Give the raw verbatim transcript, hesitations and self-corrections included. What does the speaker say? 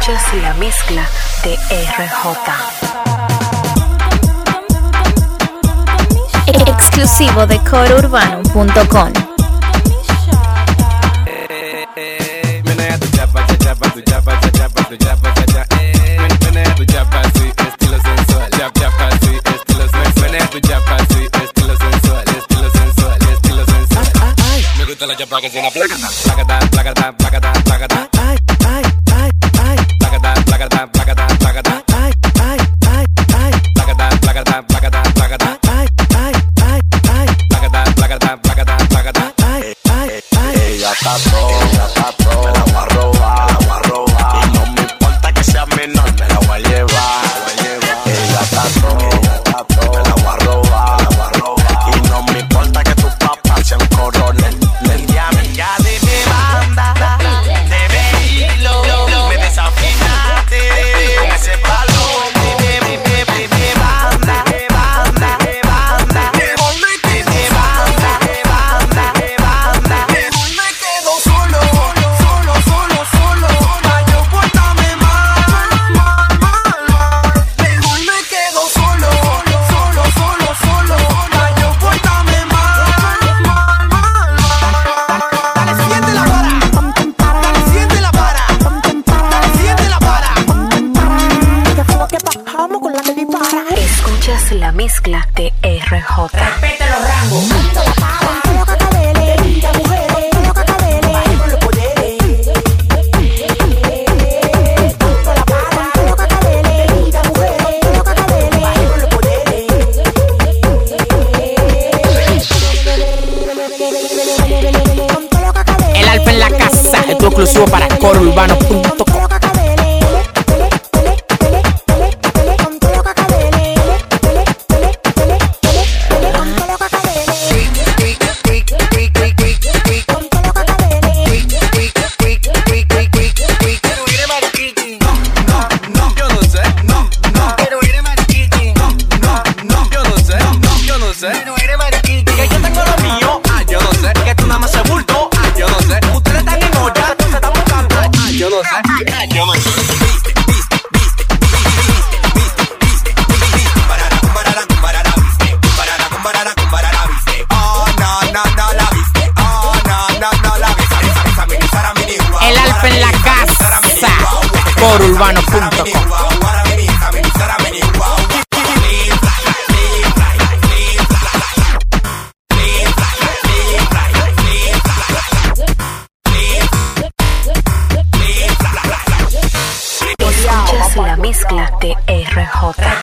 Escuchas la mezcla de R J. Exclusivo de coro urbano punto com. Menea tu chapa, chapa, tu chapa, chapa, tu chapa, chapa. Menea tu chapa, sí, estilo sensual. Chapa, chapa, sí, estilo sensual. Menea tu chapa, sí, estilo sensual, estilo sensual, estilo sensual. Me gusta la chapa que tiene placata, placata, placata, placata, placata. Ay, ay, ay, ay. Placata, placata, placata, placata. Ay, ay, ay, ay. Placata, placata, placata, placata. Ay, ay, ay, ay. Placata, placata, placata, placata. Ay, ay, ay. Ella está todo, ella está todo. Me la voy a robar, me la voy a robar. Y no me importa que sea menor, me la voy a llevar, me la voy a llevar. Ella está todo, ella está todo. Me la voy a robar, me la voy a robar. Y no me importa que tus papás sean coronel. Ya, ya de mi banda, de vehículo, me desafinaste con ese palo. De mi, de mi, de mi banda, de banda, de banda. Hoy me quedo banda, de banda, de banda. Hoy me quedo solo, solo, solo, solo. Pa' yo portarme mal, mal, mal, mal. Hoy me quedo solo, solo, solo, solo. Pa' yo portarme mal, mal, mal, mal. Dale, siente la vara. Dale, siente la vara. Dale, siente la vara. Escuchas la mezcla de R J. Respete los rangos. El Alfa en la casa, esto exclusivo para coro urbano punto com. Yo no sé, no, no. Pero eres mariquiti. No, no, no. Yo no sé, no, yo no sé. Pero eres mariquiti. Que yo tengo lo mío. Ah, yo no sé. Que tú nada más se bulto. Ah, yo no sé. Ustedes están en olla, se están buscando. Ah, yo no sé. Ah, yo no sé. El Alfa en la casa, coro urbano punto com. Escuchas la mezcla de R J.